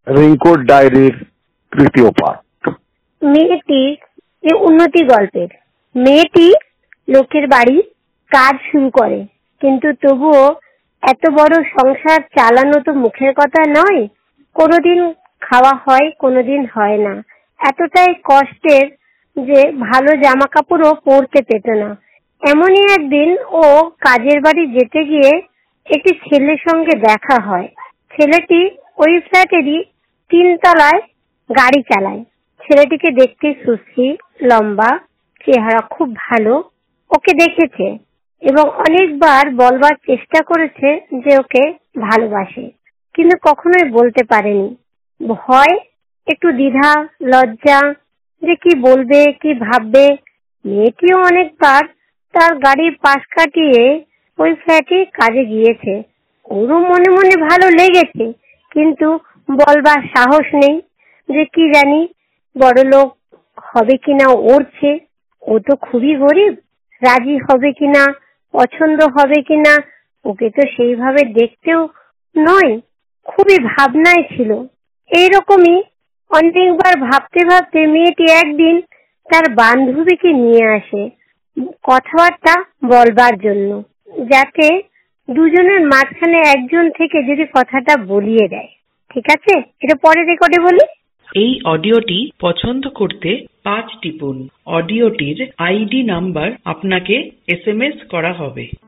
রিঙ্কুর ডায়েরির তৃতীয় পাঠ। মেয়েটির যে উন্নতি গল্পের। মেয়েটি লোকের বাড়ি কাজ শুরু করে, কিন্তু তবুও এত বড় সংসার চালানো তো মুখের কথা নয়। কোনোদিন খাওয়া হয়, কোনোদিন হয় না। এতটাই কষ্টের যে ভালো জামা কাপড়ও পরতে পেত না। এমনই একদিন ও কাজের বাড়ি যেতে গিয়ে একটি ছেলের সঙ্গে দেখা হয়। ছেলেটি ওই ফ্ল্যাটেরই 3 তলায় গাড়ি চালায়। ছেলেটিকে দেখতে সুশ্রী, লম্বা, চেহারা খুব ভালো। ওকে দেখেছে এবং অনেকবার বলবার চেষ্টা করেছে যে ওকে ভালোবাসে, কিন্তু কখনোই বলতে পারেনি। ভয়, একটু দ্বিধা, লজ্জা, যে কি বলবে, কি ভাববে। মেয়েটিও অনেকবার তার গাড়ির পাশ কাটিয়ে ওই ফ্ল্যাটে কাজে গিয়েছে। ওরও মনে মনে ভালো লেগেছে, কিন্তু বলবার সাহস নেই যে কি জানি বড়লোক হবে কিনা ওর চেয়ে। ও তো খুবই গরিব, রাজি হবে কিনা, পছন্দ হবে কিনা, ওকে তো সেইভাবে দেখতেও নয়। খুবই ভাবনায় ছিল। এইরকমই অনেকবার ভাবতে ভাবতে মেয়েটি একদিন তার বান্ধবীকে নিয়ে আসে কথাবার্তা বলবার জন্য, যাতে দুজনের মাঝখানে একজন থেকে যদি কথাটা বলিয়ে দেয়। ঠিক আছে, এটা পরে রেকর্ডে বলি। এই অডিওটি পছন্দ করতে 5 টিপুন। অডিওটির আইডি নাম্বার আপনাকে SMS করা হবে।